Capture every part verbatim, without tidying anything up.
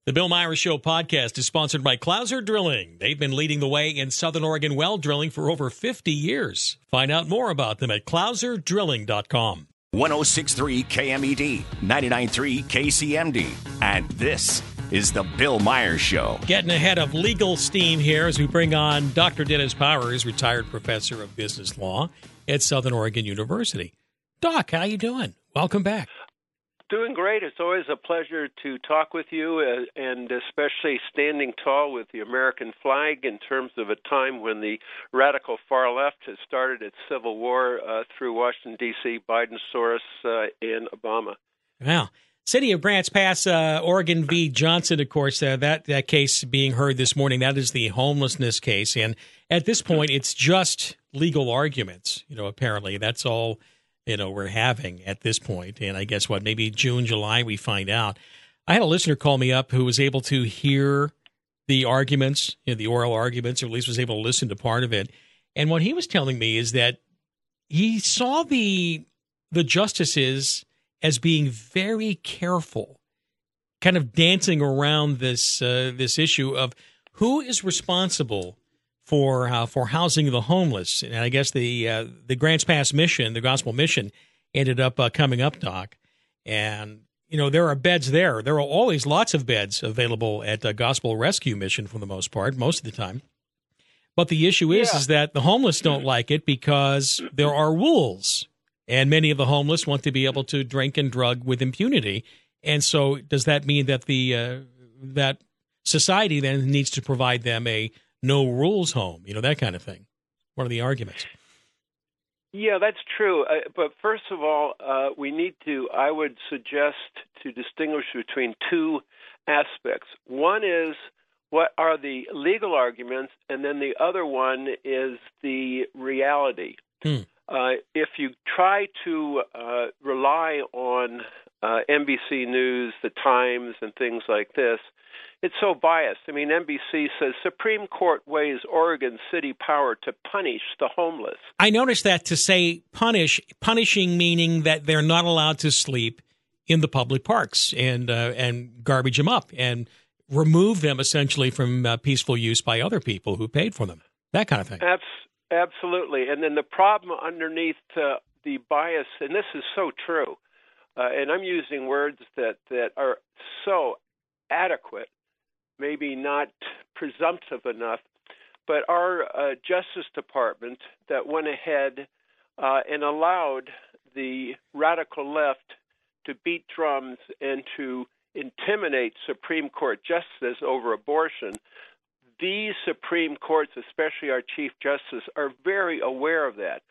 The Bill Myers Show podcast is sponsored by Clouser Drilling. They've been leading the way in Southern Oregon well drilling for over fifty years. Find out more about them at clouser drilling dot com. one oh six point three K M E D, ninety-nine point three K C M D, and this is the Bill Myers Show. Getting ahead of legal steam here as we bring on Doctor Dennis Powers, retired professor of business law at Southern Oregon University. Doc, how you doing? Welcome back. Doing great. It's always a pleasure to talk with you, uh, and especially standing tall with the American flag in terms of a time when the radical far left has started its civil war uh, through Washington, D C, Biden, Soros, uh, and Obama. Wow. City of Grants Pass, uh, Oregon v. Johnson, of course, uh, that, that case being heard this morning, that is the homelessness case. And at this point, it's just legal arguments, you know, apparently. That's all you know, we're having at this point. And I guess, what, maybe June, July, we find out. I had a listener call me up who was able to hear the arguments, you know, the oral arguments, or at least was able to listen to part of it. And what he was telling me is that he saw the the justices as being very careful, kind of dancing around this uh, this issue of who is responsible for uh, for housing the homeless. And I guess the uh, the Grants Pass mission, the gospel mission, ended up uh, coming up, Doc. And, you know, there are beds there. There are always lots of beds available at the Gospel Rescue Mission for the most part, most of the time. But the issue is, yeah. is that the homeless don't like it because there are rules. And many of the homeless want to be able to drink and drug with impunity. And so does that mean that the uh, that society then needs to provide them a no rules home, you know, that kind of thing? What are the arguments? Yeah, that's true. Uh, but first of all, uh, we need to, I would suggest to distinguish between two aspects. One is what are the legal arguments, and then the other one is the reality. Hmm. Uh, if you try to uh, rely on uh, N B C News, the Times, and things like this, it's so biased. I mean, N B C says Supreme Court weighs Oregon city power to punish the homeless. I noticed that to say punish, punishing meaning that they're not allowed to sleep in the public parks and uh, and garbage them up and remove them essentially from uh, peaceful use by other people who paid for them. That kind of thing. Abs- absolutely. And then the problem underneath uh, the bias, and this is so true, uh, and I'm using words that, that are so adequate, maybe not presumptive enough, but our uh, Justice Department that went ahead uh, and allowed the radical left to beat drums and to intimidate Supreme Court justices over abortion. These Supreme Courts, especially our Chief Justice, are very aware of that.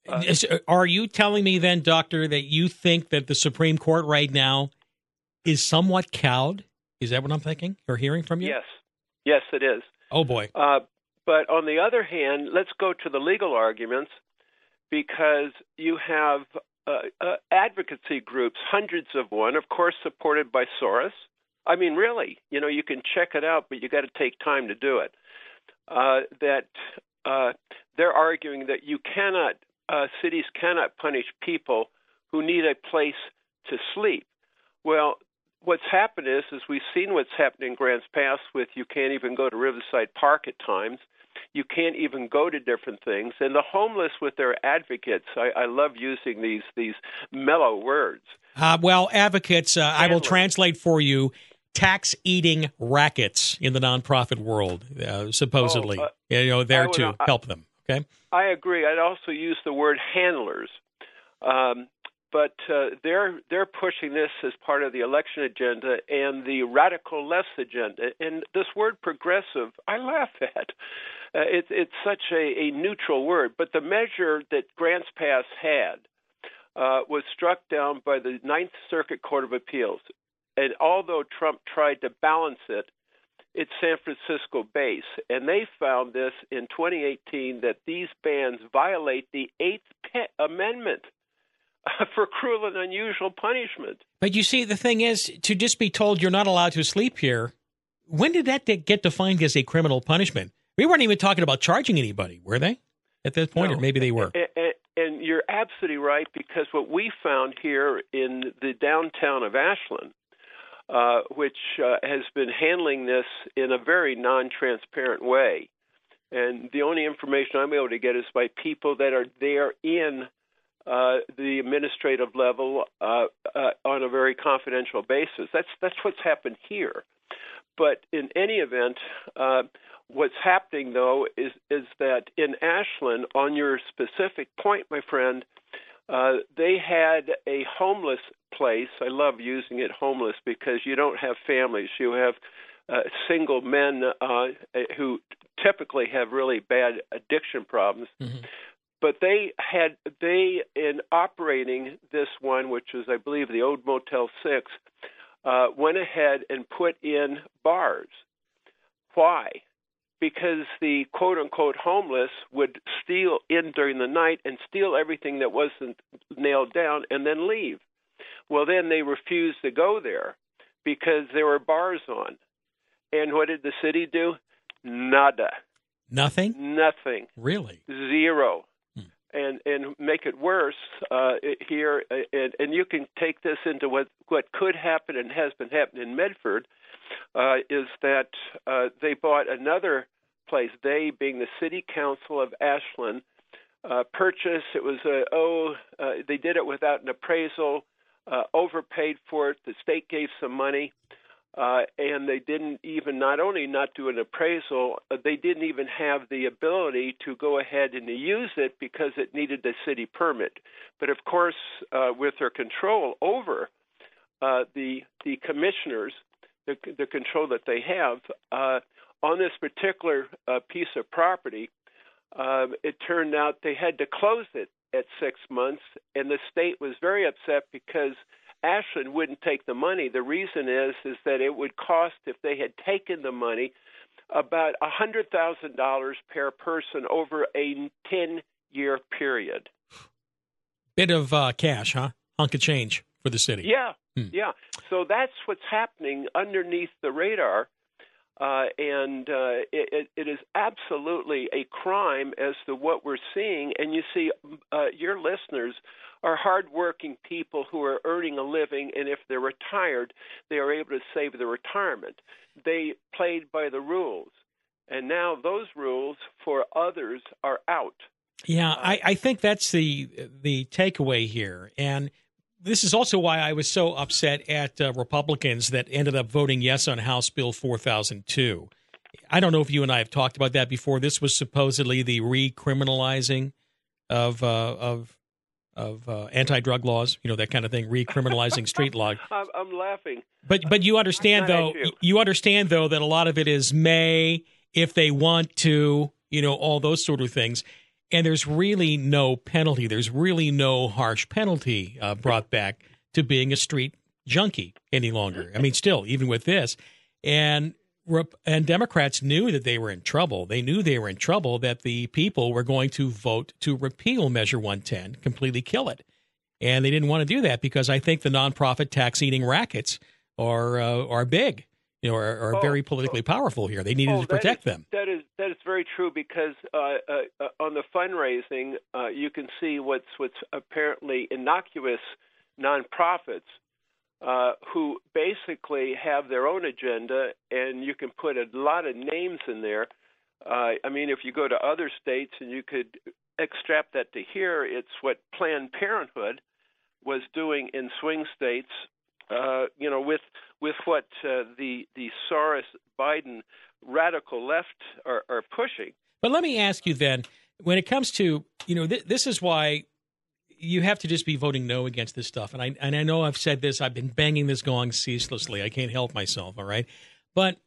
Uh, are you telling me then, Doctor, that you think that the Supreme Court right now is somewhat cowed? Is that what I'm thinking or hearing from you? Yes. Yes, it is. Oh, boy. Uh, but on the other hand, let's go to the legal arguments, because you have uh, uh, advocacy groups, hundreds of one, of course, supported by Soros. I mean, really, you know, you can check it out, but you got to take time to do it. Uh, that uh, they're arguing that you cannot, uh, cities cannot punish people who need a place to sleep. Well, what's happened is, is we've seen what's happened in Grants Pass with you can't even go to Riverside Park at times. You can't even go to different things. And the homeless with their advocates, I, I love using these these mellow words. Uh, well, advocates, uh, I will translate for you, tax-eating rackets in the nonprofit world, uh, supposedly. Oh, uh, you know, there to I, help them, okay? I agree. I'd also use the word handlers. Um But uh, they're they're pushing this as part of the election agenda and the radical left's agenda. And this word progressive, I laugh at. Uh, it, it's such a, a neutral word. But the measure that Grants Pass had uh, was struck down by the Ninth Circuit Court of Appeals. And although Trump tried to balance it, it's San Francisco base. And they found this in twenty eighteen that these bans violate the Eighth Amendment for cruel and unusual punishment. But you see, the thing is, to just be told you're not allowed to sleep here, when did that get defined as a criminal punishment? We weren't even talking about charging anybody, were they, at that point? No. Or maybe they were. And, and, and you're absolutely right, because what we found here in the downtown of Ashland, uh, which uh, has been handling this in a very non-transparent way. And the only information I'm able to get is by people that are there in uh, the administrative level uh, uh, on a very confidential basis. That's that's what's happened here. But in any event, uh, what's happening, though, is, is that in Ashland, on your specific point, my friend, uh, they had a homeless place. I love using it homeless because you don't have families. You have uh, single men uh, who typically have really bad addiction problems. Mm-hmm. But they had, they, in operating this one, which was, I believe, the old Motel six, uh, went ahead and put in bars. Why? Because the quote-unquote homeless would steal in during the night and steal everything that wasn't nailed down and then leave. Well, then they refused to go there because there were bars on. And what did the city do? Nada. Nothing? Nothing. Really? Zero. Hmm. And and make it worse uh, here, and, and you can take this into what, what could happen and has been happening in Medford, uh, is that uh, they bought another place, they being the City Council of Ashland, uh, purchased, it was, a, oh, uh, they did it without an appraisal, uh, overpaid for it, the state gave some money, uh, and they didn't even, not only not do an appraisal, uh, they didn't even have the ability to go ahead and to use it because it needed a city permit. But of course, uh, with their control over uh, the the commissioners, the, the control that they have, uh, on this particular uh, piece of property, uh, it turned out they had to close it at six months, and the state was very upset because Ashland wouldn't take the money. The reason is is that it would cost, if they had taken the money, about one hundred thousand dollars per person over a ten-year period. Bit of uh, cash, huh? Hunk of change for the city. Yeah, hmm. yeah. So that's what's happening underneath the radar. Uh, and uh, it, it is absolutely a crime as to what we're seeing. And you see, uh, your listeners are hardworking people who are earning a living, and if they're retired, they are able to save their retirement. They played by the rules, and now those rules for others are out. Yeah, I, I think that's the the takeaway here. And this is also why I was so upset at uh, Republicans that ended up voting yes on House Bill four thousand two. I don't know if you and I have talked about that before. This was supposedly the recriminalizing of uh, of of uh, anti-drug laws, you know, that kind of thing, recriminalizing street law. I'm, I'm laughing. But but you understand though, you. you understand though that a lot of it is may, if they want to, you know, all those sort of things. And there's really no penalty. There's really no harsh penalty uh, brought back to being a street junkie any longer. I mean, still, even with this. And and Democrats knew that they were in trouble. They knew they were in trouble, that the people were going to vote to repeal Measure one ten, completely kill it. And they didn't want to do that because I think the nonprofit tax-eating rackets are uh, are big. You know, are, are oh, very politically oh, powerful here. They needed oh, to protect that is, them. That is that is very true because uh, uh, on the fundraising, uh, you can see what's what's apparently innocuous nonprofits uh, who basically have their own agenda, and you can put a lot of names in there. Uh, I mean, if you go to other states, and you could extract that to here, it's what Planned Parenthood was doing in swing states. Uh, you know, with with what uh, the the Soros Biden radical left are, are pushing. But let me ask you then, when it comes to, you know, th- this is why you have to just be voting no against this stuff. And I and I know I've said this, I've been banging this gong ceaselessly. I can't help myself, all right? But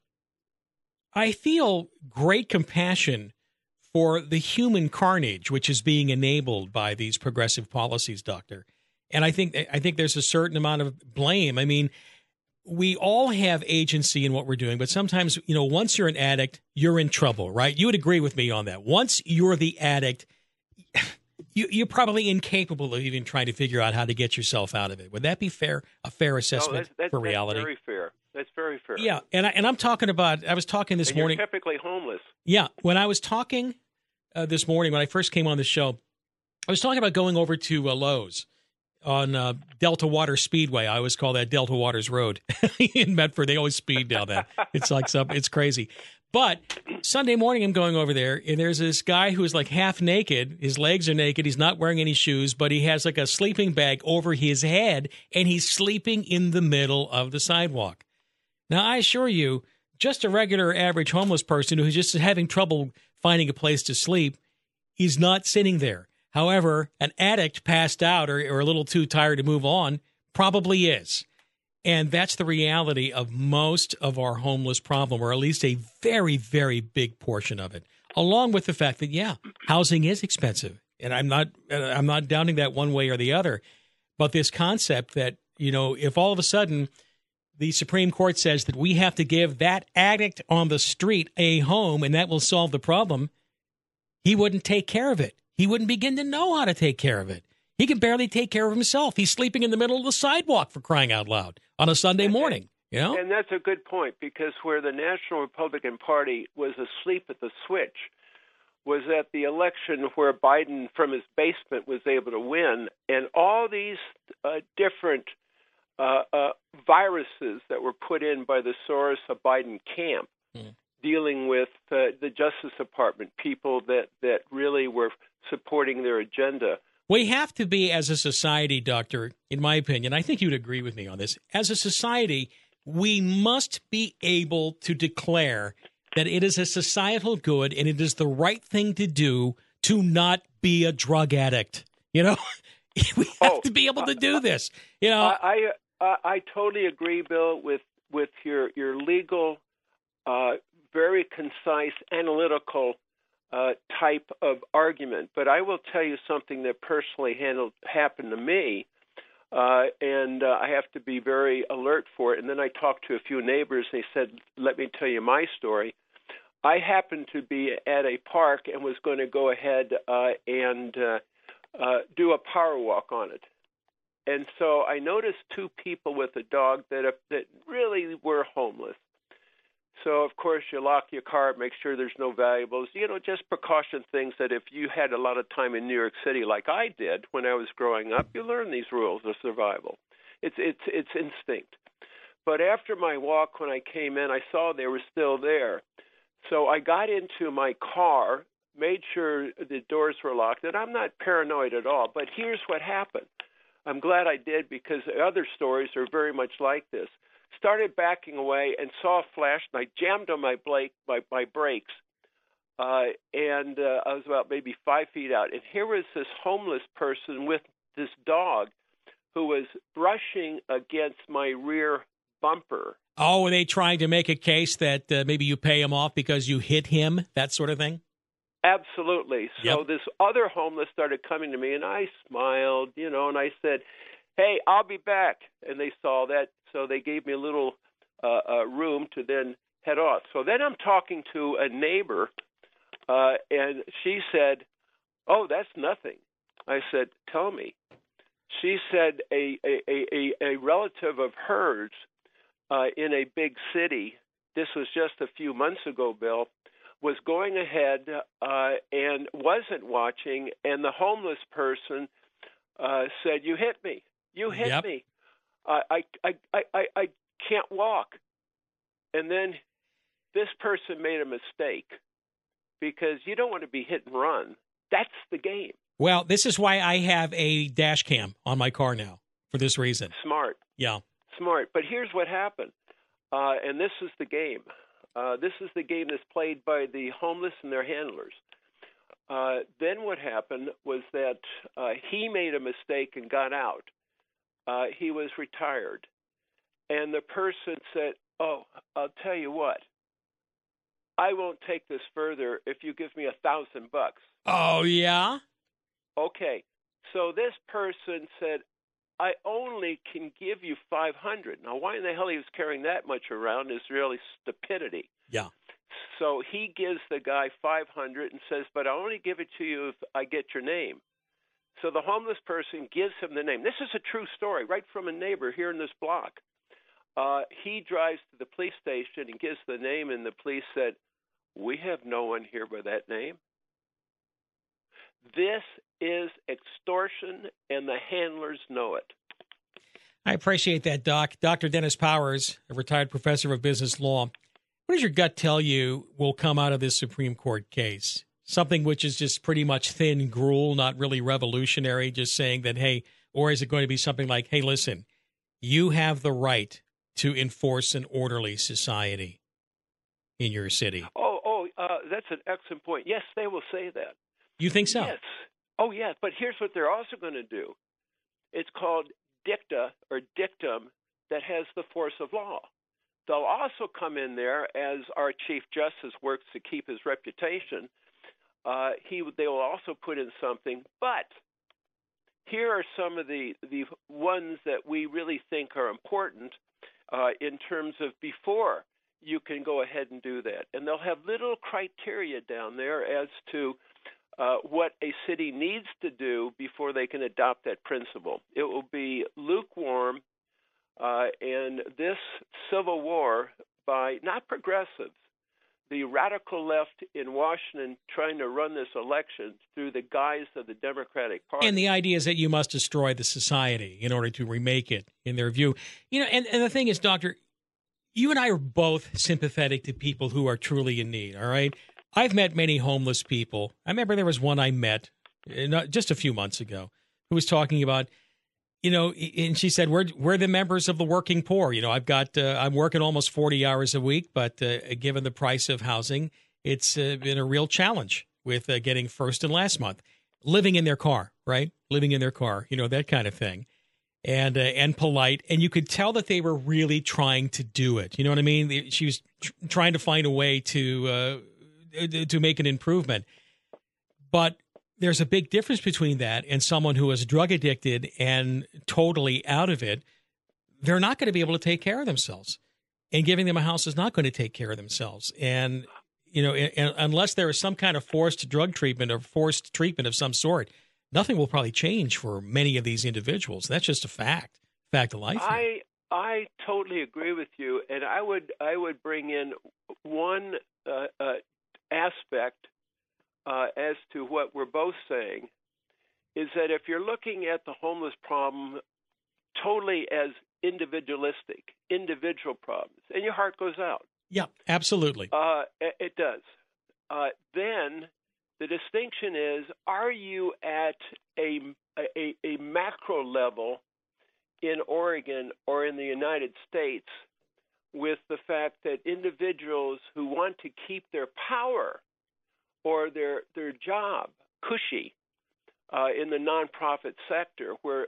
I feel great compassion for the human carnage which is being enabled by these progressive policies, Doctor. And I think I think there's a certain amount of blame. I mean, we all have agency in what we're doing, but sometimes, you know, once you're an addict, you're in trouble, right? You would agree with me on that. Once you're the addict, you, you're probably incapable of even trying to figure out how to get yourself out of it. Would that be fair? A fair assessment no, that's, that's, for reality? That's very fair. That's very fair. Yeah, and I, and I'm talking about. I was talking this and you're morning. Typically homeless. Yeah, when I was talking uh, this morning when I first came on the show, I was talking about going over to uh, Lowe's. on uh, Delta Water Speedway. I always call that Delta Waters Road in Medford. They always speed down that. It's like some, it's crazy. But Sunday morning, I'm going over there, and there's this guy who's like half naked. His legs are naked. He's not wearing any shoes, but he has like a sleeping bag over his head, and he's sleeping in the middle of the sidewalk. Now, I assure you, just a regular average homeless person who's just having trouble finding a place to sleep is not sitting there. However, an addict passed out or, or a little too tired to move on probably is. And that's the reality of most of our homeless problem, or at least a very, very big portion of it, along with the fact that, yeah, housing is expensive. And I'm not I'm not doubting that one way or the other. But this concept that, you know, if all of a sudden the Supreme Court says that we have to give that addict on the street a home and that will solve the problem, he wouldn't take care of it. He wouldn't begin to know how to take care of it. He can barely take care of himself. He's sleeping in the middle of the sidewalk, for crying out loud, on a Sunday morning. You know? And that's a good point, because where the National Republican Party was asleep at the switch was at the election where Biden, from his basement, was able to win. And all these uh, different uh, uh, viruses that were put in by the Soros-Biden camp, mm. dealing with uh, the Justice Department, people that, that really were supporting their agenda. We have to be, as a society, Doctor, in my opinion, I think you'd agree with me on this, as a society, we must be able to declare that it is a societal good and it is the right thing to do to not be a drug addict. You know, we have oh, to be able to do this. You know, I I, I totally agree, Bill, with with your your legal, uh, very concise, analytical Uh, type of argument. But I will tell you something that personally handled, happened to me, uh, and uh, I have to be very alert for it. And then I talked to a few neighbors, and they said, let me tell you my story. I happened to be at a park and was going to go ahead uh, and uh, uh, do a power walk on it. And so I noticed two people with a dog that, uh, that really were homeless. So, of course, you lock your car, make sure there's no valuables, you know, just precaution things that if you had a lot of time in New York City like I did when I was growing up, you learn these rules of survival. It's it's it's instinct. But after my walk, when I came in, I saw they were still there. So I got into my car, made sure the doors were locked, and I'm not paranoid at all. But here's what happened. I'm glad I did, because other stories are very much like this. Started backing away and saw a flash, and I jammed on my, blake, my, my brakes, uh, and uh, I was about maybe five feet out. And here was this homeless person with this dog who was brushing against my rear bumper. Oh, are they trying to make a case that uh, maybe you pay him off because you hit him, that sort of thing? Absolutely. So yep. This other homeless started coming to me, and I smiled, you know, and I said, hey, I'll be back. And they saw that, so they gave me a little uh, uh, room to then head off. So then I'm talking to a neighbor, uh, and she said, oh, that's nothing. I said, tell me. She said a, a, a, a relative of hers uh, in a big city, this was just a few months ago, Bill, was going ahead uh, and wasn't watching, and the homeless person uh, said, you hit me. You hit yep. me. I, I, I, I, I can't walk. And then this person made a mistake, because you don't want to be hit and run. That's the game. Well, this is why I have a dash cam on my car now, for this reason. Smart. Yeah. Smart. But here's what happened, uh, and this is the game. Uh, this is the game that's played by the homeless and their handlers. Uh, then what happened was that uh, he made a mistake and got out. Uh, he was retired. And the person said, oh, I'll tell you what. I won't take this further if you give me a thousand bucks. Oh, yeah? Okay. So this person said, I only can give you five hundred. Now, why in the hell he was carrying that much around is really stupidity. Yeah. So he gives the guy five hundred and says, but I'll only give it to you if I get your name. So the homeless person gives him the name. This is a true story, right from a neighbor here in this block. Uh, he drives to the police station and gives the name, and the police said, we have no one here by that name. This is extortion, and the handlers know it. I appreciate that, Doc. Doctor Dennis Powers, a retired professor of business law. What does your gut tell you will come out of this Supreme Court case? Something which is just pretty much thin gruel, not really revolutionary, just saying that, hey, or is it going to be something like, hey, listen, you have the right to enforce an orderly society in your city? Oh, oh, uh, that's an excellent point. Yes, they will say that. You think so? Yes. Oh, yes. But here's what they're also going to do. It's called dicta or dictum that has the force of law. They'll also come in there as our Chief Justice works to keep his reputation. Uh, he they will also put in something, but here are some of the, the ones that we really think are important uh, in terms of before you can go ahead and do that. And they'll have little criteria down there as to uh, what a city needs to do before they can adopt that principle. It will be lukewarm, uh, and this civil war by not progressives, the radical left in Washington trying to run this election through the guise of the Democratic Party. And the idea is that you must destroy the society in order to remake it, in their view. You know, and, and the thing is, Doctor, you and I are both sympathetic to people who are truly in need, all right? I've met many homeless people. I remember there was one I met just a few months ago who was talking about, you know, and she said, we're, we're the members of the working poor. You know, I've got, uh, I'm working almost forty hours a week, but uh, given the price of housing, it's uh, been a real challenge with uh, getting first and last month. Living in their car, right? Living in their car, you know, that kind of thing. And uh, and polite. And you could tell that they were really trying to do it. You know what I mean? She was tr- trying to find a way to uh, to make an improvement. But there's a big difference between that and someone who is drug addicted and totally out of it. They're not going to be able to take care of themselves. And giving them a house is not going to take care of themselves. And, you know, and, unless there is some kind of forced drug treatment or forced treatment of some sort, nothing will probably change for many of these individuals. That's just a fact, fact of life. I I totally agree with you, and I would I would bring in one uh, uh, aspect uh, as to what we're both saying, is that if you're looking at the homeless problem totally as individualistic, individual problems, and your heart goes out. Yeah, absolutely. Uh, it, it does. Uh, then the distinction is, are you at a, a, a macro level in Oregon or in the United States with the fact that individuals who want to keep their power or their, their job cushy uh, in the nonprofit sector where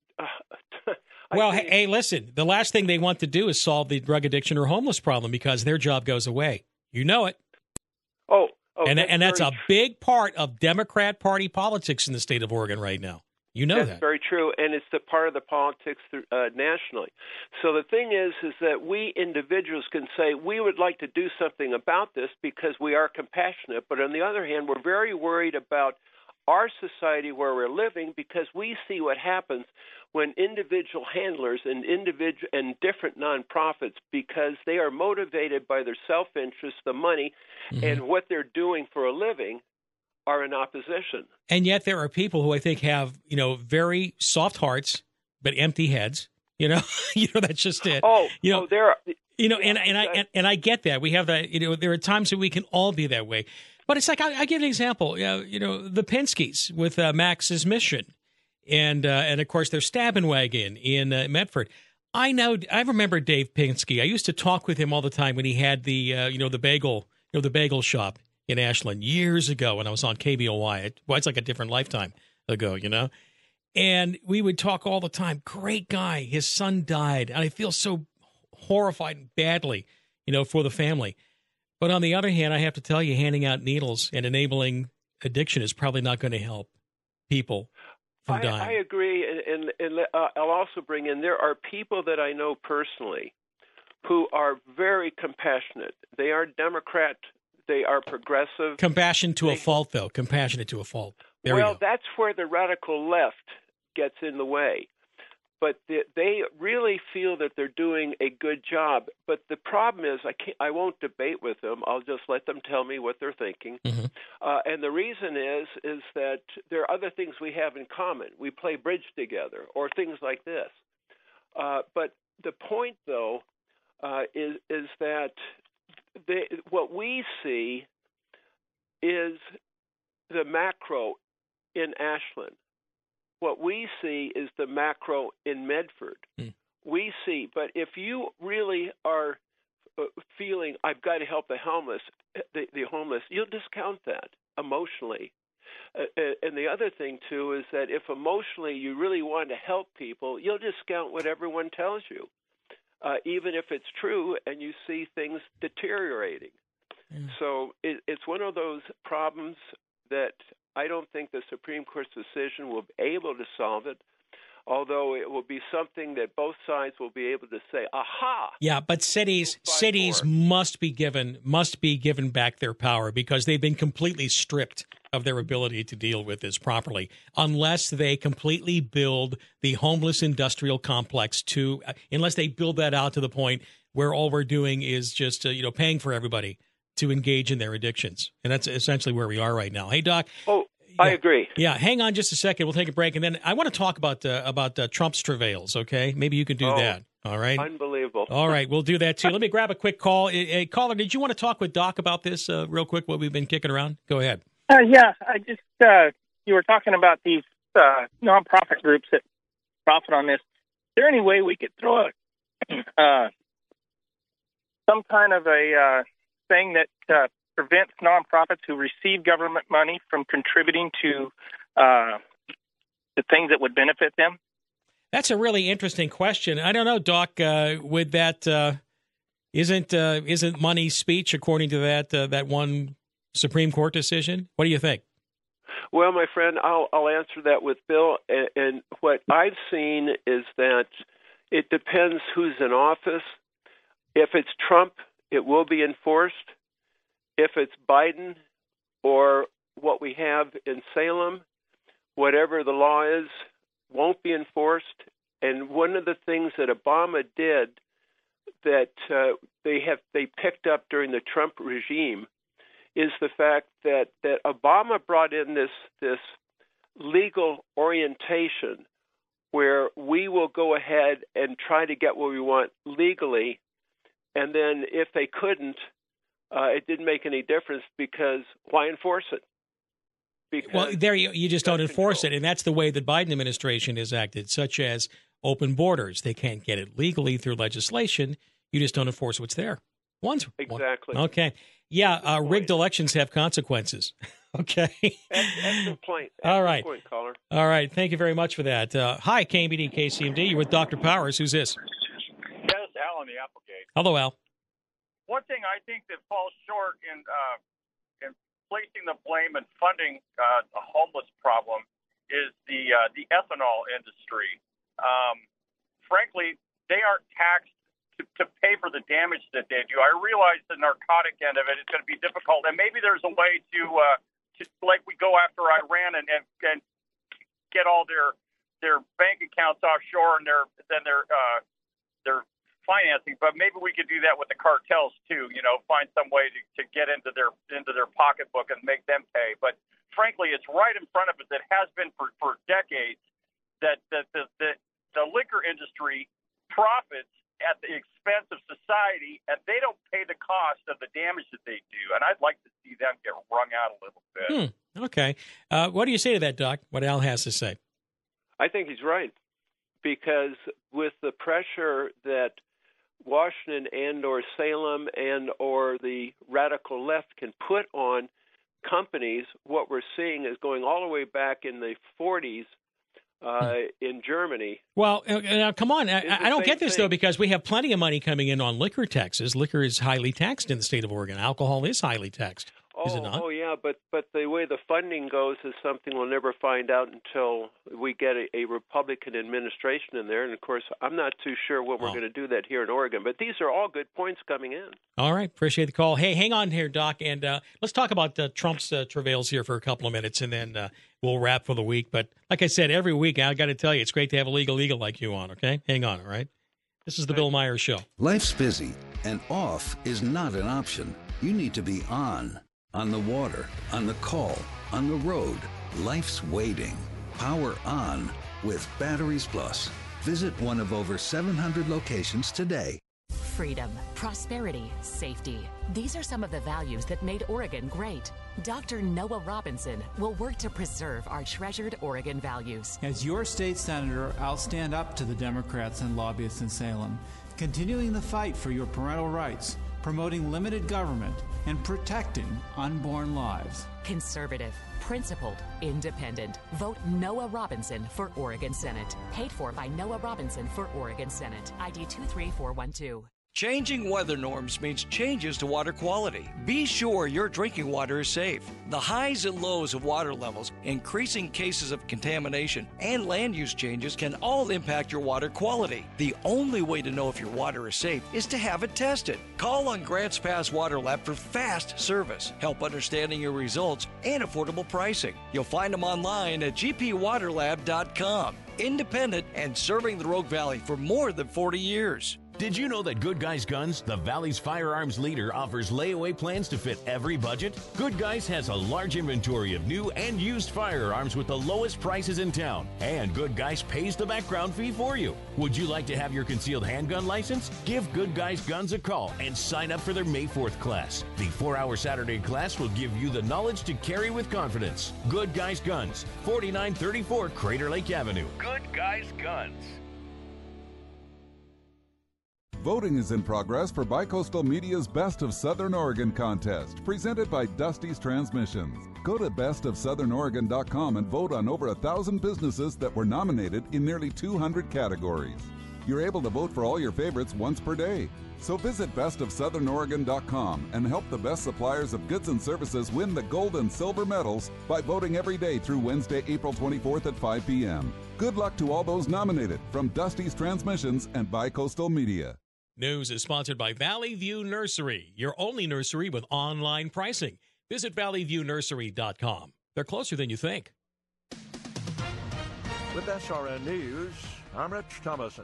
uh, well, hey, hey, listen, the last thing they want to do is solve the drug addiction or homeless problem because their job goes away. You know it. Oh, oh and, that's and that's a true. big part of Democrat Party politics in the state of Oregon right now. You know That's that. very true, and it's the part of the politics uh, nationally. So the thing is, is that we individuals can say we would like to do something about this because we are compassionate, but on the other hand, we're very worried about our society where we're living because we see what happens when individual handlers and individual and different nonprofits, because they are motivated by their self-interest, the money, mm-hmm. and what they're doing for a living, are in opposition. And yet there are people who I think have, you know, very soft hearts but empty heads. You know, you know that's just it. Oh, you know, oh, there are, you know, yeah, and and I and, and I get that. We have that. You know, there are times that we can all be that way. But it's like I, I give an example. You know, you know the Penskes with uh, Max's Mission, and uh, and of course their Stabbin' Wagon in uh, Medford. I know. I remember Dave Penske. I used to talk with him all the time when he had the uh, you know the bagel you know the bagel shop in Ashland years ago when I was on K B O Y. It, well, it's like a different lifetime ago, you know. And we would talk all the time. Great guy. His son died, and I feel so horrified and badly, you know, for the family. But on the other hand, I have to tell you, handing out needles and enabling addiction is probably not going to help people from I, dying. I agree, and, and, and uh, I'll also bring in, there are people that I know personally who are very compassionate. They are Democrat. They are progressive. Compassion to they, a fault, though. Compassionate to a fault. There well, we go. That's where the radical left gets in the way. but they, they really feel that they're doing a good job. But the problem is, I can't, I won't debate with them. I'll just let them tell me what they're thinking. Mm-hmm. Uh, and the reason is, is that there are other things we have in common. We play bridge together, or things like this. Uh, but the point, though, uh, is is that they, what we see is the macro in Ashland. What we see is the macro in Medford. Mm. We see, but if you really are feeling, I've got to help the homeless, the, the homeless, you'll discount that emotionally. Uh, and the other thing, too, is that if emotionally you really want to help people, you'll discount what everyone tells you, uh, even if it's true and you see things deteriorating. Mm. So it, it's one of those problems that I don't think the Supreme Court's decision will be able to solve it, although it will be something that both sides will be able to say, aha. Yeah, but cities cities must be given must be given back their power, because they've been completely stripped of their ability to deal with this properly, unless they completely build the homeless industrial complex to, unless they build that out to the point where all we're doing is just, uh, you know, paying for everybody to engage in their addictions. And that's essentially where we are right now. Hey, Doc. Oh, I yeah, agree. Yeah, hang on just a second. We'll take a break, and then I want to talk about uh, about uh, Trump's travails, okay? Maybe you can do oh, that, all right? Unbelievable. All right, we'll do that, too. Let me grab a quick call. Hey, caller, did you want to talk with Doc about this uh, real quick, what we've been kicking around? Go ahead. Uh, yeah, I just, uh, you were talking about these uh, nonprofit groups that profit on this. Is there any way we could throw a, uh, some kind of a uh, thing that uh, prevents nonprofits who receive government money from contributing to uh, the things that would benefit them? That's a really interesting question. I don't know, Doc. Uh, would that uh, isn't uh, isn't money speech according to that uh, that one Supreme Court decision? What do you think? Well, my friend, I'll I'll answer that with Bill. And, and what I've seen is that it depends who's in office. If it's Trump, it will be enforced. If it's Biden or what we have in Salem, whatever the law is, won't be enforced. And one of the things that Obama did that uh, they have they picked up during the Trump regime is the fact that, that Obama brought in this this legal orientation where we will go ahead and try to get what we want legally, and then if they couldn't, uh, it didn't make any difference, because why enforce it? Because well, there you, you just don't enforce it, and that's the way the Biden administration has acted, such as open borders. They can't get it legally through legislation. You just don't enforce what's there. One's exactly one. Okay. Yeah, uh, rigged elections have consequences. Okay. Excellent point. Excellent All right. point, caller. All right. Thank you very much for that. Uh, hi, K M E D, K C M D. You're with Doctor Powers. Who's this? Yes, Al on the Applegate. Hello, Al. One thing I think that falls short in uh, in placing the blame and funding uh, the homeless problem is the uh, the ethanol industry. Um, frankly, they aren't taxed to, to pay for the damage that they do. I realize the narcotic end of it is going to be difficult, and maybe there's a way to, uh, to like we go after Iran and, and, and get all their their bank accounts offshore and their then their uh, their financing. But maybe we could do that with the cartels too. You know, find some way to, to get into their into their pocketbook and make them pay. But frankly, it's right in front of us. It has been for, for decades that that the, the the liquor industry profits at the expense of society, and they don't pay the cost of the damage that they do. And I'd like to see them get wrung out a little bit. Hmm. Okay. Uh, what do you say to that, Doc, what Al has to say? I think he's right, because with the pressure that Washington and or Salem and or the radical left can put on companies, what we're seeing is going all the way back in the forties uh, in Germany. Well, uh, now, come on. I, I don't get this, thing. though, because we have plenty of money coming in on liquor taxes. Liquor is highly taxed in the state of Oregon. Alcohol is highly taxed, oh, is it not? Oh, yeah. Yeah, but, but the way the funding goes is something we'll never find out until we get a, a Republican administration in there. And, of course, I'm not too sure when we're Oh. going to do that here in Oregon. But these are all good points coming in. All right. Appreciate the call. Hey, hang on here, Doc, and uh, let's talk about uh, Trump's uh, travails here for a couple of minutes, and then uh, we'll wrap for the week. But like I said, every week, I got to tell you, it's great to have a legal eagle like you on, okay? Hang on, all right? This is the Bill Myers Show. Life's busy, and off is not an option. You need to be on. On the water, on the call, on the road. Life's waiting. Power on with Batteries Plus. Visit one of over seven hundred locations today. Freedom, prosperity, safety. These are some of the values that made Oregon great. Doctor Noah Robinson will work to preserve our treasured Oregon values. As your state senator, I'll stand up to the Democrats and lobbyists in Salem, continuing the fight for your parental rights, promoting limited government, and protecting unborn lives. Conservative, principled, independent. Vote Noah Robinson for Oregon Senate. Paid for by Noah Robinson for Oregon Senate. I D two three four one two. Changing weather norms means changes to water quality. Be sure your drinking water is safe. The highs and lows of water levels, increasing cases of contamination, and land use changes can all impact your water quality. The only way to know if your water is safe is to have it tested. Call on Grants Pass Water Lab for fast service, help understanding your results, and affordable pricing. You'll find them online at g p water lab dot com. Independent and serving the Rogue Valley for more than forty years. Did you know that Good Guys Guns, the Valley's firearms leader, offers layaway plans to fit every budget? Good Guys has a large inventory of new and used firearms with the lowest prices in town. And Good Guys pays the background fee for you. Would you like to have your concealed handgun license? Give Good Guys Guns a call and sign up for their May fourth class. The four-hour Saturday class will give you the knowledge to carry with confidence. Good Guys Guns, forty-nine thirty-four Crater Lake Avenue. Good Guys Guns. Voting is in progress for Bicoastal Media's Best of Southern Oregon contest, presented by Dusty's Transmissions. Go to best of southern oregon dot com and vote on over a thousand businesses that were nominated in nearly two hundred categories. You're able to vote for all your favorites once per day. So visit best of southern oregon dot com and help the best suppliers of goods and services win the gold and silver medals by voting every day through Wednesday, April twenty-fourth at five p.m. Good luck to all those nominated from Dusty's Transmissions and Bicoastal Media. News is sponsored by Valley View Nursery, your only nursery with online pricing. Visit valley view nursery dot com. They're closer than you think. With S R N News, I'm Rich Thomason.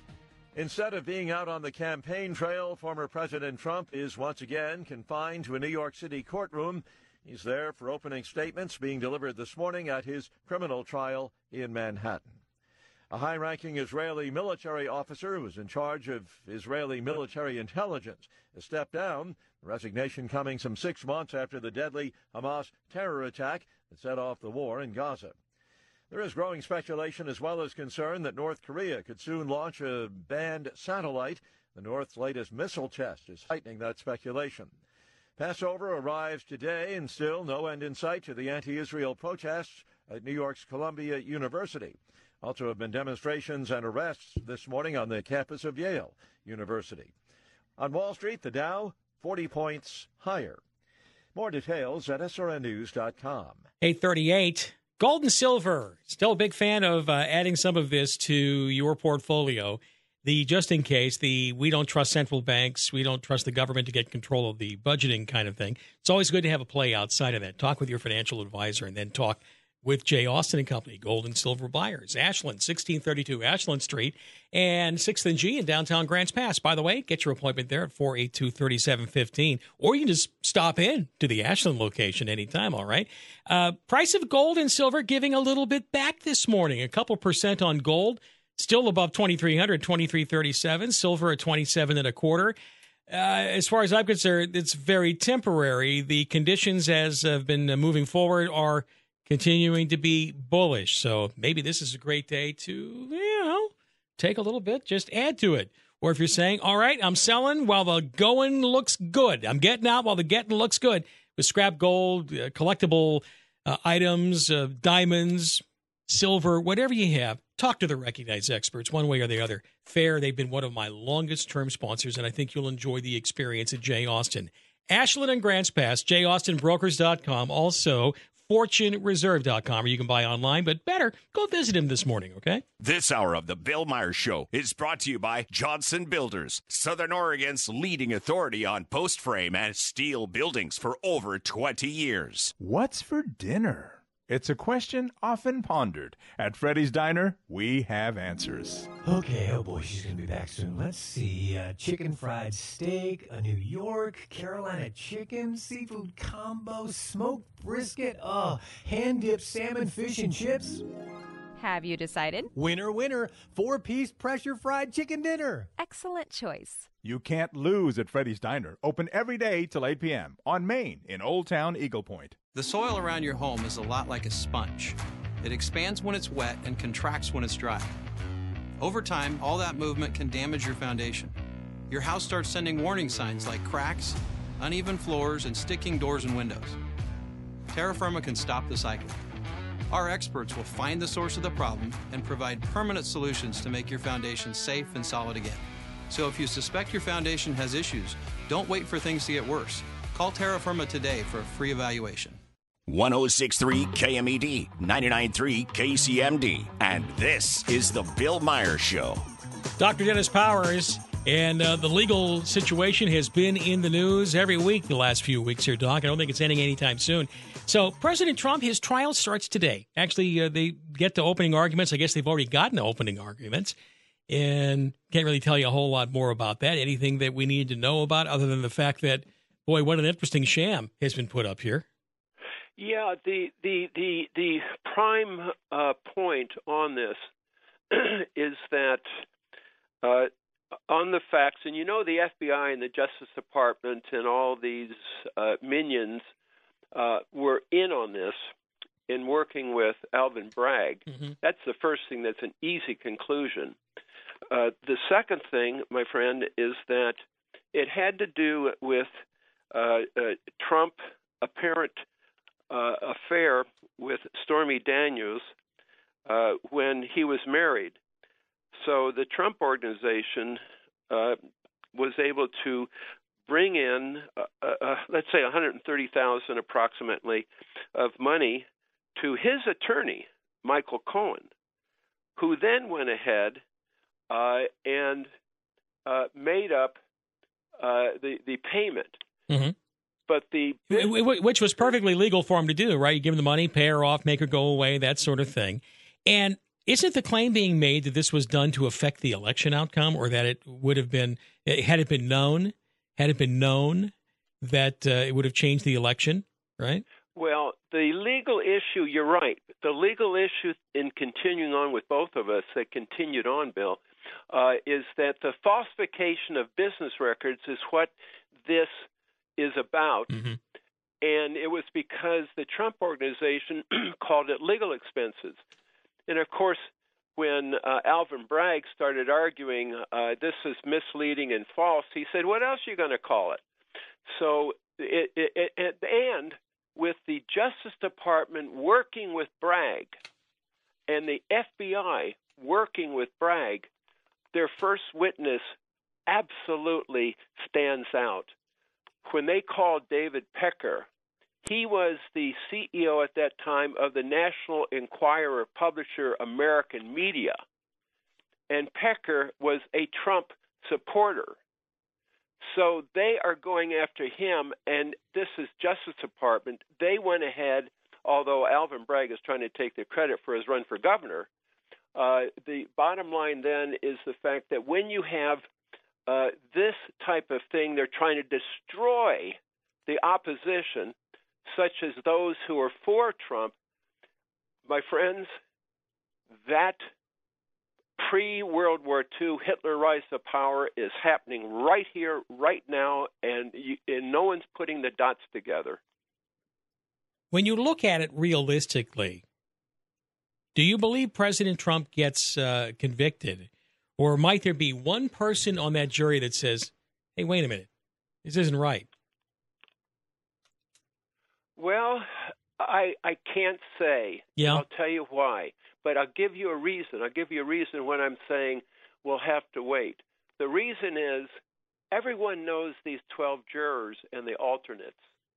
Instead of being out on the campaign trail, former President Trump is once again confined to a New York City courtroom. He's there for opening statements being delivered this morning at his criminal trial in Manhattan. A high-ranking Israeli military officer who was in charge of Israeli military intelligence has stepped down, the resignation coming some six months after the deadly Hamas terror attack that set off the war in Gaza. There is growing speculation as well as concern that North Korea could soon launch a banned satellite. The North's latest missile test is heightening that speculation. Passover arrives today, and still no end in sight to the anti-Israel protests at New York's Columbia University. Also have been demonstrations and arrests this morning on the campus of Yale University. On Wall Street, the Dow, forty points higher. More details at S R N news dot com. eight thirty-eight. Gold and silver. Still a big fan of uh, adding some of this to your portfolio. The just in case, the we don't trust central banks, we don't trust the government to get control of the budgeting kind of thing. It's always good to have a play outside of that. Talk with your financial advisor and then talk with Jay Austin and Company, Gold and Silver Buyers. Ashland, sixteen thirty-two Ashland Street, and sixth and G in downtown Grants Pass. By the way, get your appointment there at four eight two, three seven one five, or you can just stop in to the Ashland location anytime, all right? Uh, price of gold and silver giving a little bit back this morning, a couple percent on gold, still above twenty-three hundred, twenty-three thirty-seven, silver at twenty-seven and a quarter. Uh, as far as I'm concerned, it's very temporary. The conditions as have been uh, moving forward are continuing to be bullish. So maybe this is a great day to, you know, take a little bit, just add to it. Or if you're saying, all right, I'm selling while the going looks good. I'm getting out while the getting looks good. With scrap gold, uh, collectible uh, items, uh, diamonds, silver, whatever you have, talk to the recognized experts one way or the other. Fair, they've been one of my longest term sponsors, and I think you'll enjoy the experience at Jay Austin. Ashland and Grants Pass, j austin brokers dot com, also fortune reserve dot com, or you can buy online, but better, go visit him this morning, okay? This hour of the Bill Myers Show is brought to you by Johnson Builders, Southern Oregon's leading authority on post frame and steel buildings for over twenty years. What's for dinner? It's a question often pondered. At Freddy's Diner, we have answers. Okay, oh boy, she's going to be back soon. Let's see. Uh, chicken fried steak, a New York, Carolina chicken, seafood combo, smoked brisket, oh, hand-dipped salmon, fish, and chips. Have you decided? Winner, winner, four-piece pressure-fried chicken dinner. Excellent choice. You can't lose at Freddy's Diner. Open every day till eight p.m. on Main in Old Town Eagle Point. The soil around your home is a lot like a sponge. It expands when it's wet and contracts when it's dry. Over time, all that movement can damage your foundation. Your house starts sending warning signs like cracks, uneven floors, and sticking doors and windows. Terra Firma can stop the cycle. Our experts will find the source of the problem and provide permanent solutions to make your foundation safe and solid again. So if you suspect your foundation has issues, don't wait for things to get worse. Call Terra Firma today for a free evaluation. one oh six point three K M E D, ninety-nine point three K C M D, and this is the Bill Myers Show. Doctor Dennis Powers, and uh, the legal situation has been in the news every week the last few weeks here, Doc. I don't think it's ending anytime soon. So President Trump, his trial starts today. Actually, uh, they get to opening arguments. I guess they've already gotten to opening arguments. And can't really tell you a whole lot more about that. Anything that we need to know about other than the fact that, boy, what an interesting sham has been put up here. Yeah, the the the, the prime uh, point on this is that uh, on the facts, and you know the F B I and the Justice Department and all these uh, minions uh, were in on this in working with Alvin Bragg. Mm-hmm. That's the first thing that's an easy conclusion. Uh, the second thing, my friend, is that it had to do with uh, uh, Trump apparent uh, affair with Stormy Daniels uh, when he was married. So the Trump organization uh, was able to bring in, uh, uh, let's say, one hundred thirty thousand dollars approximately of money to his attorney, Michael Cohen, who then went ahead Uh, and uh, made up uh, the the payment, mm-hmm. but the which was perfectly legal for him to do, right? You give him the money, pay her off, make her go away, that sort of thing. And isn't the claim being made that this was done to affect the election outcome, or that it would have been, had it been known, had it been known that uh, it would have changed the election, right? Well, the legal issue, you're right. The legal issue in continuing on with both of us that continued on, Bill, uh, is that the falsification of business records is what this is about. Mm-hmm. And it was because the Trump organization called it legal expenses. And, of course, when uh, Alvin Bragg started arguing uh, this is misleading and false, he said, what else are you going to call it? So, it, it, it, and with the Justice Department working with Bragg and the F B I working with Bragg, their first witness absolutely stands out. When they called David Pecker, he was the C E O at that time of the National Enquirer publisher American Media, and Pecker was a Trump supporter. So they are going after him, and this is Justice Department. They went ahead, although Alvin Bragg is trying to take the credit for his run for governor. Uh, the bottom line then is the fact that when you have uh, this type of thing, they're trying to destroy the opposition, such as those who are for Trump. My friends, that pre-World War Two Hitler rise to power is happening right here, right now, and, you, and no one's putting the dots together. When you look at it realistically, do you believe President Trump gets uh, convicted? Or might there be one person on that jury that says, hey, wait a minute, this isn't right? Well, I I can't say. Yeah. I'll tell you why. But I'll give you a reason. I'll give you a reason when I'm saying we'll have to wait. The reason is everyone knows these twelve jurors and the alternates.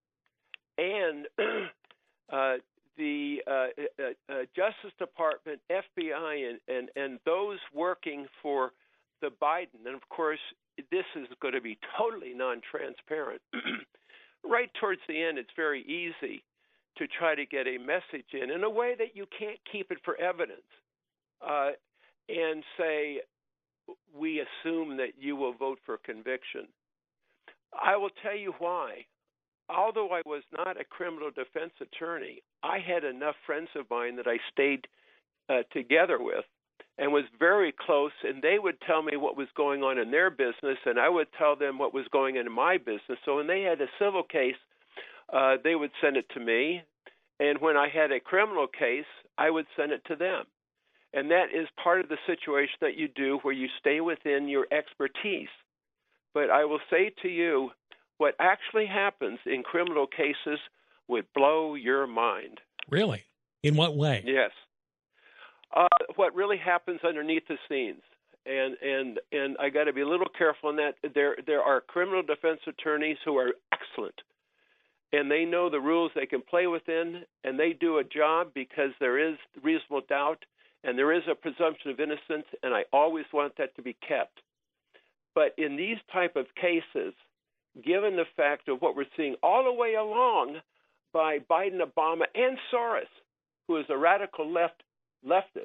And uh, the uh, uh, uh, Justice Department, F B I, and, and, and those working for the Biden, and of course, this is going to be totally non-transparent. Right towards the end, it's very easy to try to get a message in in a way that you can't keep it for evidence uh, and say, we assume that you will vote for conviction. I will tell you why. Although I was not a criminal defense attorney, I had enough friends of mine that I stayed uh, together with and was very close, and they would tell me what was going on in their business, and I would tell them what was going on in my business. So when they had a civil case, uh, they would send it to me, and when I had a criminal case, I would send it to them. And that is part of the situation that you do where you stay within your expertise. But I will say to you, what actually happens in criminal cases would blow your mind. Really? In what way? Yes. Uh, what really happens underneath the scenes, and and and I got to be a little careful on that. There there are criminal defense attorneys who are excellent, and they know the rules they can play within, and they do a job because there is reasonable doubt, and there is a presumption of innocence, and I always want that to be kept. But in these type of cases, given the fact of what we're seeing all the way along by Biden, Obama, and Soros, who is a radical left leftist,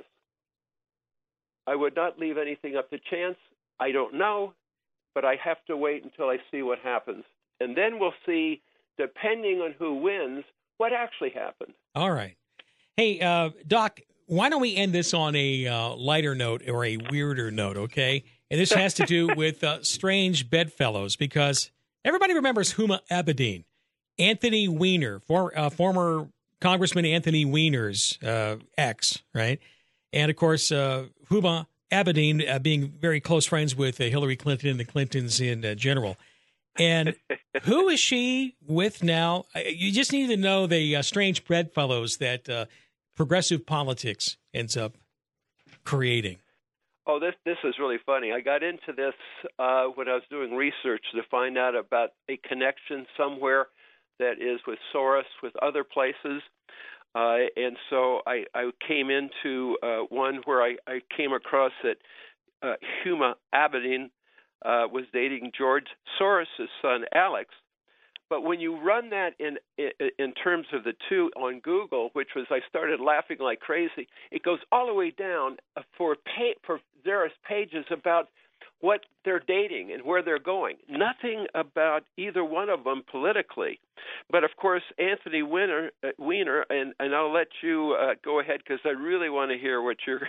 I would not leave anything up to chance. I don't know, but I have to wait until I see what happens. And then we'll see, depending on who wins, what actually happened. All right. Hey, uh, Doc, why don't we end this on a uh, lighter note or a weirder note, okay? And this has to do with uh, strange bedfellows, because everybody remembers Huma Abedin, Anthony Weiner, for, uh, former Congressman Anthony Weiner's uh, ex, right? And, of course, uh, Huma Abedin uh, being very close friends with uh, Hillary Clinton and the Clintons in uh, general. And who is she with now? You just need to know the uh, strange bedfellows that uh, progressive politics ends up creating. Oh, this this is really funny. I got into this uh, when I was doing research to find out about a connection somewhere that is with Soros, with other places. Uh, and so I, I came into uh, one where I, I came across that uh, Huma Abedin uh, was dating George Soros' son, Alex. But when you run that in, in in terms of the two on Google, which was I started laughing like crazy, it goes all the way down for pay, for various pages about what they're dating and where they're going. Nothing about either one of them politically. But, of course, Anthony Weiner, uh, Weiner and, and I'll let you uh, go ahead because I really want to hear what you're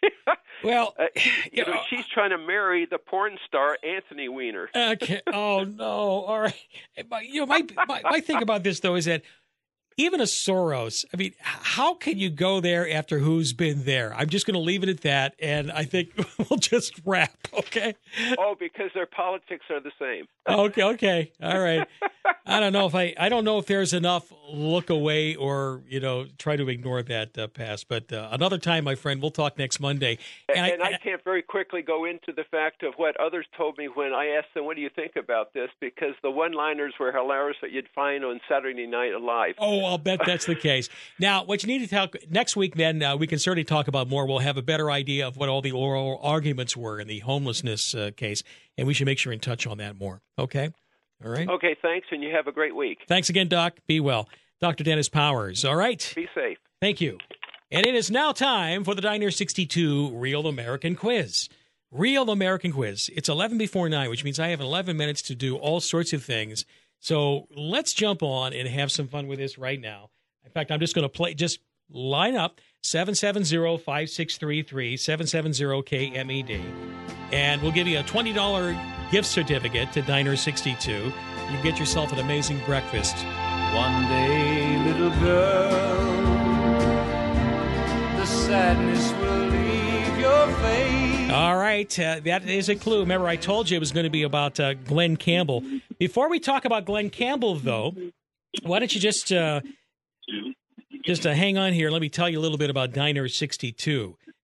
Well, uh, you know, she's trying to marry the porn star Anthony Weiner. Okay. Oh, no. All right. You know, my, my, my thing about this, though, is that even a Soros, I mean, how can you go there after who's been there? I'm just going to leave it at that, and I think we'll just wrap, okay? Oh, because their politics are the same. Okay, okay. All right. I don't know if I, I don't know if there's enough look away or, you know, try to ignore that uh, past. But uh, another time, my friend, we'll talk next Monday. And, and, I, and I can't very quickly go into the fact of what others told me when I asked them, what do you think about this? Because the one-liners were hilarious that you'd find on Saturday Night Live. Oh, I'll bet that's the case. Now, what you need to talk next week, then, uh, we can certainly talk about more. We'll have a better idea of what all the oral arguments were in the homelessness uh, case, and we should make sure and touch on that more. Okay? All right. Okay, thanks, and you have a great week. Thanks again, Doc. Be well. Doctor Dennis Powers. All right. Be safe. Thank you. And it is now time for the Diner sixty-two Real American Quiz. Real American Quiz. It's eleven before nine, which means I have eleven minutes to do all sorts of things. So let's jump on and have some fun with this right now. In fact, I'm just going to play, just line up seven seven zero, five six three three, seven seven zero K M E D. And we'll give you a twenty dollars gift certificate to Diner sixty-two. You can get yourself an amazing breakfast. One day, little girl, the sadness will leave your face. All right, uh, that is a clue. Remember, I told you it was going to be about uh, Glenn Campbell. Before we talk about Glenn Campbell, though, why don't you just uh, just uh, hang on here? Let me tell you a little bit about Diner sixty-two.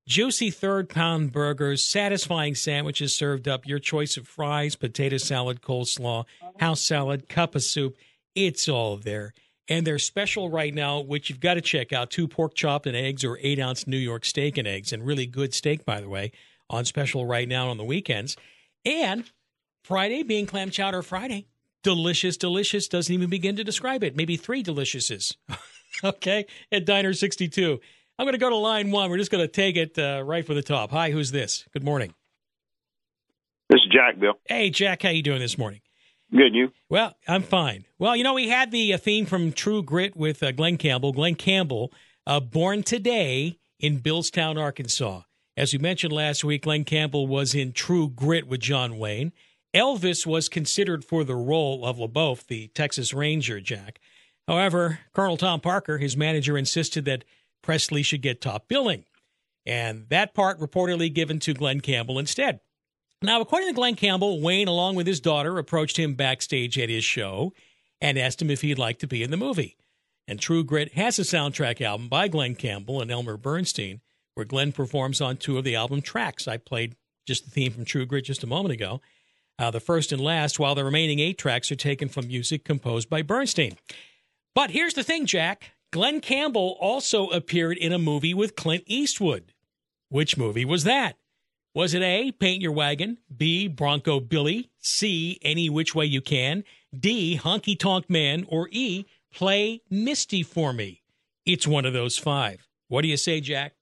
Juicy third-pound burgers, satisfying sandwiches served up, your choice of fries, potato salad, coleslaw, house salad, cup of soup. It's all there. And they're special right now, which you've got to check out, two pork chop and eggs or eight-ounce New York steak and eggs, and really good steak, by the way, on special right now on the weekends. And Friday being Clam Chowder Friday. Delicious, delicious, doesn't even begin to describe it. Maybe three deliciouses, okay, at Diner sixty-two. I'm going to go to line one. We're just going to take it uh, right for the top. Hi, who's this? Good morning. This is Jack, Bill. Hey, Jack, how you doing this morning? Good, you? Well, I'm fine. Well, you know, we had the uh, theme from True Grit with uh, Glenn Campbell. Glenn Campbell, uh, born today in Billstown, Arkansas. As we mentioned last week, Glenn Campbell was in True Grit with John Wayne. Elvis was considered for the role of LaBeouf, the Texas Ranger, Jack. However, Colonel Tom Parker, his manager, insisted that Presley should get top billing, and that part reportedly given to Glenn Campbell instead. Now, according to Glenn Campbell, Wayne, along with his daughter, approached him backstage at his show and asked him if he'd like to be in the movie. And True Grit has a soundtrack album by Glenn Campbell and Elmer Bernstein, where Glenn performs on two of the album tracks. I played just the theme from True Grit just a moment ago. Uh, the first and last, while the remaining eight tracks are taken from music composed by Bernstein. But here's the thing, Jack. Glenn Campbell also appeared in a movie with Clint Eastwood. Which movie was that? Was it A, Paint Your Wagon, B, Bronco Billy, C, Any Which Way You Can, D, Honky Tonk Man, or E, Play Misty for Me? It's one of those five. What do you say, Jack?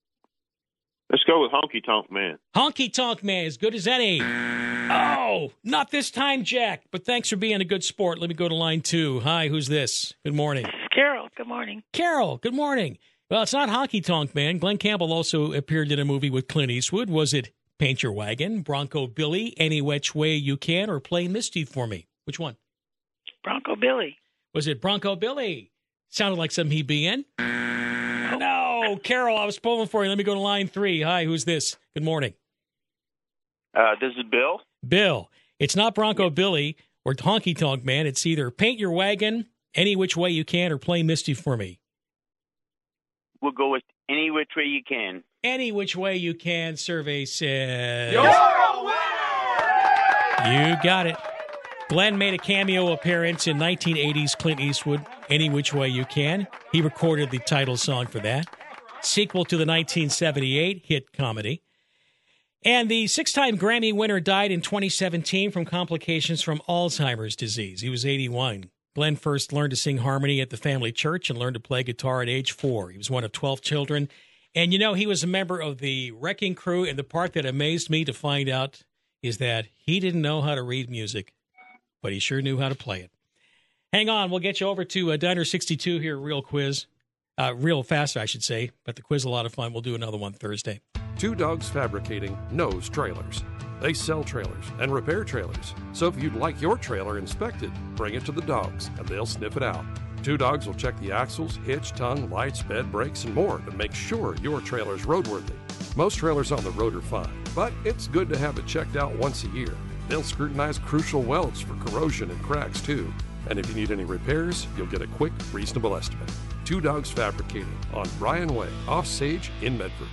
Let's go with Honky Tonk Man. Honky Tonk Man, as good as any. Oh, not this time, Jack. But thanks for being a good sport. Let me go to line two. Hi, who's this? Good morning. Carol, good morning. Carol, good morning. Well, it's not Honky Tonk Man. Glenn Campbell also appeared in a movie with Clint Eastwood. Was it Paint Your Wagon, Bronco Billy, Any Which Way You Can, or Play Misty for Me? Which one? Bronco Billy. Was it Bronco Billy? Sounded like something he'd be in. No, Carol, I was pulling for you. Let me go to line three. Hi, who's this? Good morning. Uh, this is Bill. Bill. It's not Bronco Billy or Honky Tonk Man. It's either Paint Your Wagon, Any Which Way You Can, or Play Misty for Me. We'll go with Any Which Way You Can. Any Which Way You Can, survey says. You're a winner! You got it. Glenn made a cameo appearance in nineteen eighties Clint Eastwood, Any Which Way You Can. He recorded the title song for that. Sequel to the nineteen seventy-eight hit comedy. And the six-time Grammy winner died in twenty seventeen from complications from Alzheimer's disease. He was eighty-one. Glenn first learned to sing harmony at the family church and learned to play guitar at age four. He was one of twelve children. And, you know, he was a member of the Wrecking Crew, and the part that amazed me to find out is that he didn't know how to read music, but he sure knew how to play it. Hang on, we'll get you over to uh, Diner sixty-two here, real quiz. Uh, real fast, I should say, but the quiz is a lot of fun. We'll do another one Thursday. Two Dogs Fabricating knows trailers. They sell trailers and repair trailers. So if you'd like your trailer inspected, bring it to the Dogs and they'll sniff it out. Two Dogs will check the axles, hitch, tongue, lights, bed, brakes, and more to make sure your trailer's roadworthy. Most trailers on the road are fine, but it's good to have it checked out once a year. They'll scrutinize crucial welds for corrosion and cracks too. And if you need any repairs, you'll get a quick, reasonable estimate. Two Dogs Fabricating on Bryan Way, off Sage in Medford.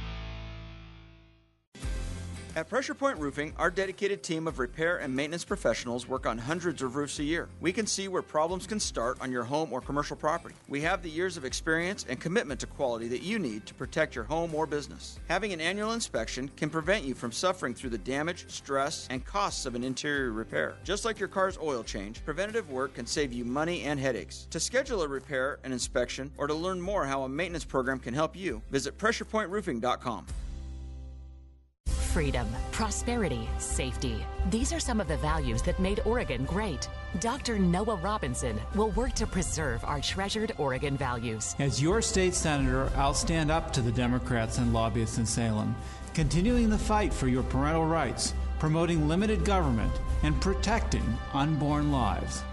At Pressure Point Roofing, our dedicated team of repair and maintenance professionals work on hundreds of roofs a year. We can see where problems can start on your home or commercial property. We have the years of experience and commitment to quality that you need to protect your home or business. Having an annual inspection can prevent you from suffering through the damage, stress, and costs of an interior repair. Just like your car's oil change, preventative work can save you money and headaches. To schedule a repair and inspection or to learn more how a maintenance program can help you, visit pressure point roofing dot com. Freedom, prosperity, safety. These are some of the values that made Oregon great. Doctor Noah Robinson will work to preserve our treasured Oregon values. As your state senator, I'll stand up to the Democrats and lobbyists in Salem, continuing the fight for your parental rights, promoting limited government, and protecting unborn lives.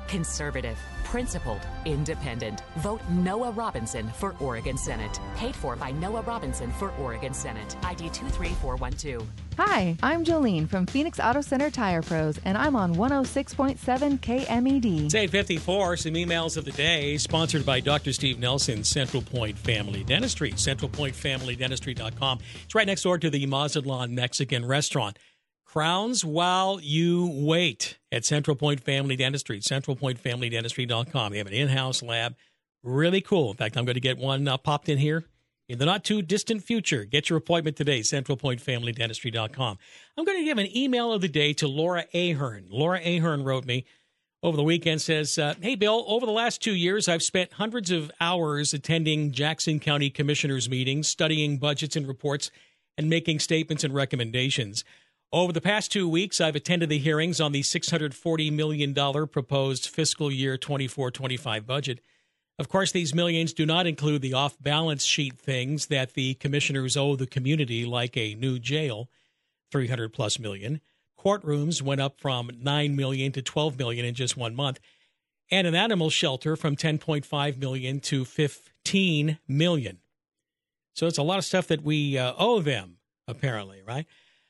Conservative, principled, independent. Vote Noah Robinson for Oregon Senate. Paid for by Noah Robinson for Oregon Senate. I D two three four one two. Hi, I'm Jolene from Phoenix Auto Center Tire Pros, and I'm on one oh six point seven K M E D. It's eight fifty-four, some emails of the day, sponsored by Doctor Steve Nelson, Central Point Family Dentistry, central point family dentistry dot com. It's right next door to the Mazatlan Mexican restaurant. Crowns while you wait at Central Point Family Dentistry, central point family dentistry dot com. They have an in-house lab. Really cool. In fact, I'm going to get one uh, popped in here in the not-too-distant future. Get your appointment today, central point family dentistry dot com. I'm going to give an email of the day to Laura Ahern. Laura Ahern wrote me over the weekend, says, uh, hey, Bill, over the last two years, I've spent hundreds of hours attending Jackson County Commissioners meetings, studying budgets and reports, and making statements and recommendations. Over the past two weeks, I've attended the hearings on the six hundred forty million dollars proposed fiscal year twenty-four twenty-five budget. Of course, these millions do not include the off-balance sheet things that the commissioners owe the community, like a new jail, three hundred plus million. Courtrooms went up from nine million to twelve million in just one month, and an animal shelter from ten point five million to fifteen million. So it's a lot of stuff that we uh, owe them, apparently, right?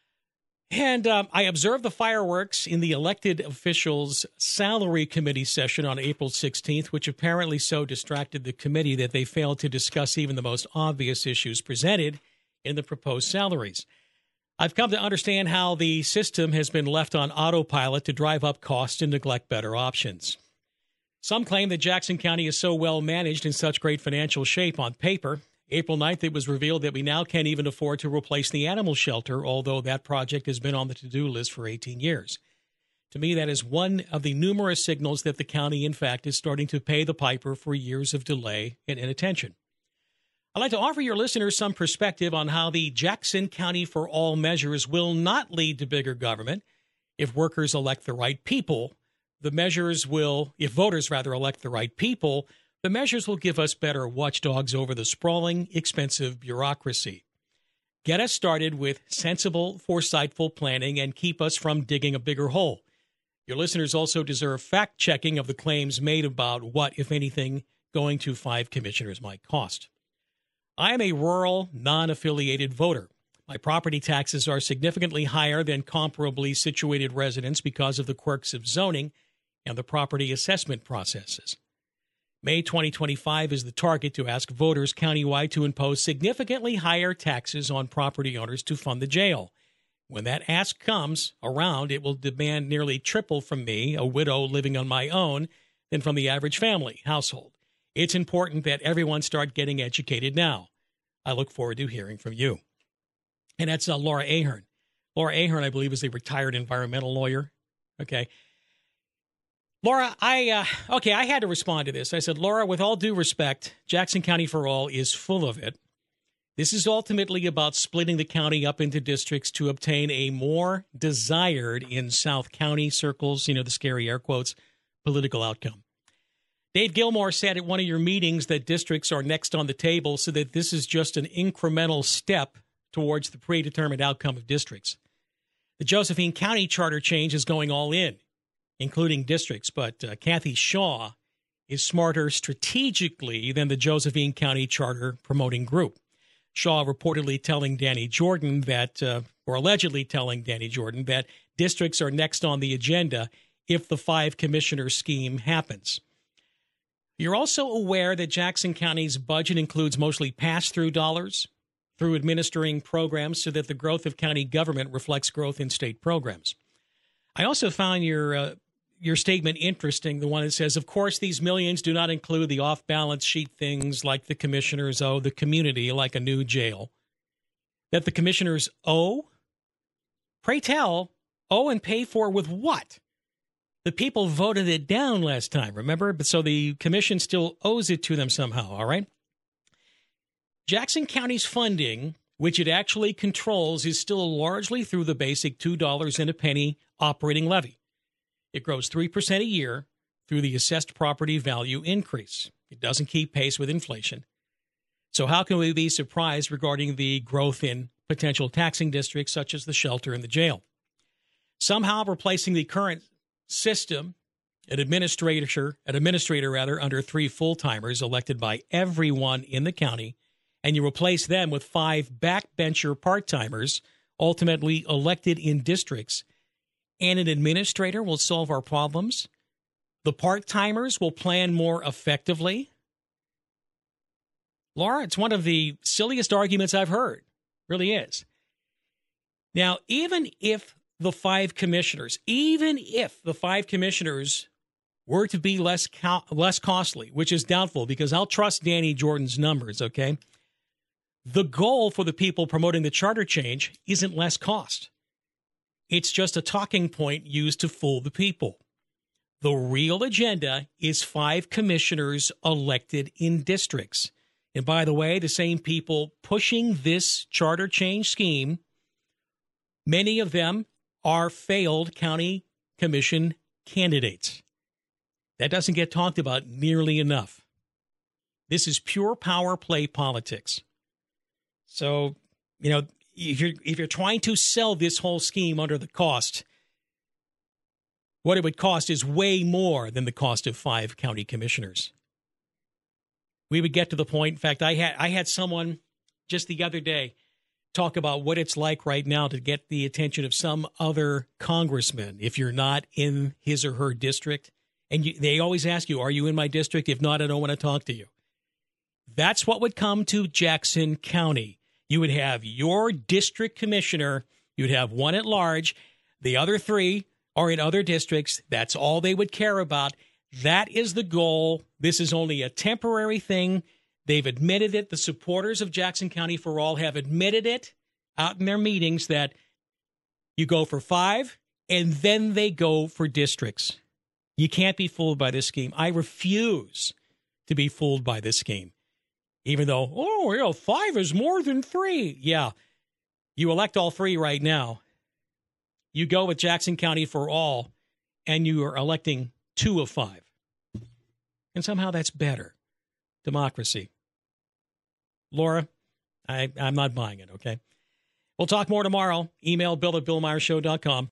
And um, I observed the fireworks in the elected officials' salary committee session on April sixteenth, which apparently so distracted the committee that they failed to discuss even the most obvious issues presented in the proposed salaries. I've come to understand how the system has been left on autopilot to drive up costs and neglect better options. Some claim that Jackson County is so well managed, in such great financial shape on paper. April ninth, it was revealed that we now can't even afford to replace the animal shelter, although that project has been on the to-do list for eighteen years. To me, that is one of the numerous signals that the county, in fact, is starting to pay the piper for years of delay and inattention. I'd like to offer your listeners some perspective on how the Jackson County for All measures will not lead to bigger government. If workers elect the right people, the measures will, if voters rather elect the right people, the measures will give us better watchdogs over the sprawling, expensive bureaucracy. Get us started with sensible, foresightful planning and keep us from digging a bigger hole. Your listeners also deserve fact-checking of the claims made about what, if anything, going to five commissioners might cost. I am a rural, non-affiliated voter. My property taxes are significantly higher than comparably situated residents because of the quirks of zoning and the property assessment processes. May twenty twenty-five is the target to ask voters countywide to impose significantly higher taxes on property owners to fund the jail. When that ask comes around, it will demand nearly triple from me, a widow living on my own, than from the average family household. It's important that everyone start getting educated now. I look forward to hearing from you. And that's uh, Laura Ahern. Laura Ahern, I believe, is a retired environmental lawyer. Okay. Laura, I uh, okay, I had to respond to this. I said, Laura, with all due respect, Jackson County for All is full of it. This is ultimately about splitting the county up into districts to obtain a more desired, in South County circles, you know, the scary air quotes, political outcome. Dave Gilmore said at one of your meetings that districts are next on the table, so that this is just an incremental step towards the predetermined outcome of districts. The Josephine County charter change is going all in, including districts, but uh, Kathy Shaw is smarter strategically than the Josephine County Charter promoting group. Shaw reportedly telling Danny Jordan that, uh, or allegedly telling Danny Jordan, that districts are next on the agenda if the five-commissioner scheme happens. You're also aware that Jackson County's budget includes mostly pass-through dollars through administering programs so that the growth of county government reflects growth in state programs. I also found your uh, your statement interesting, the one that says, of course, these millions do not include the off-balance sheet things like the commissioners owe the community, like a new jail. That the commissioners owe? Pray tell, owe and pay for with what? The people voted it down last time, remember? But so the commission still owes it to them somehow, all right? Jackson County's funding, which it actually controls, is still largely through the basic two dollars and a penny operating levy. It grows three percent a year through the assessed property value increase. It doesn't keep pace with inflation. So how can we be surprised regarding the growth in potential taxing districts such as the shelter and the jail? Somehow replacing the current system an administrator, an administrator rather, under three full-timers elected by everyone in the county, and you replace them with five backbencher part-timers ultimately elected in districts, and an administrator will solve our problems. The part-timers will plan more effectively. Laura, it's one of the silliest arguments I've heard. Really is. Now, even if the five commissioners, even if the five commissioners were to be less co- less costly, which is doubtful because I'll trust Danny Jordan's numbers, okay? The goal for the people promoting the charter change isn't less cost. It's just a talking point used to fool the people. The real agenda is five commissioners elected in districts. And by the way, the same people pushing this charter change scheme, many of them are failed county commission candidates. That doesn't get talked about nearly enough. This is pure power play politics. So, you know, if you're, if you're trying to sell this whole scheme under the cost, what it would cost is way more than the cost of five county commissioners. We would get to the point, in fact, I had I had someone just the other day talk about what it's like right now to get the attention of some other congressman if you're not in his or her district. And you, they always ask you, are you in my district? If not, I don't want to talk to you. That's what would come to Jackson County. You would have your district commissioner. You'd have one at large. The other three are in other districts. That's all they would care about. That is the goal. This is only a temporary thing. They've admitted it. The supporters of Jackson County for All have admitted it out in their meetings that you go for five and then they go for districts. You can't be fooled by this scheme. I refuse to be fooled by this scheme. Even though, oh, you know, five is more than three. Yeah, you elect all three right now. You go with Jackson County for All, and you are electing two of five. And somehow that's better. Democracy. Laura, I, I'm not buying it, okay? We'll talk more tomorrow. Email bill at bill meyer show dot com.